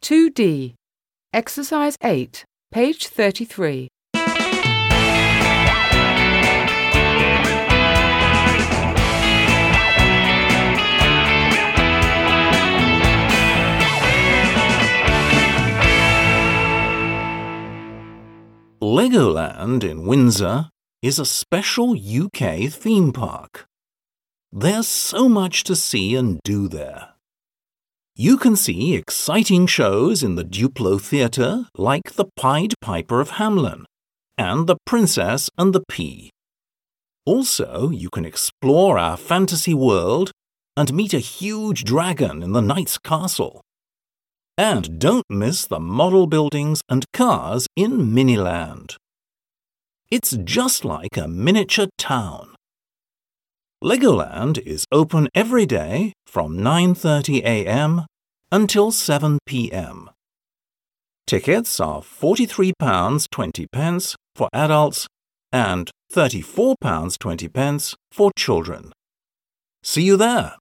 2D. Exercise 8, page 33. Legoland in Windsor is a special UK theme park. There's so much to see and do there. You can see exciting shows in the Duplo Theatre like The Pied Piper of Hamelin and The Princess and the Pea. Also, you can explore our fantasy world and meet a huge dragon in the Knight's Castle. And don't miss the model buildings and cars in Miniland. It's just like a miniature town. Legoland is open every day from 9:30 a.m. until 7 p.m. Tickets are £43.20 for adults and £34.20 for children. See you there!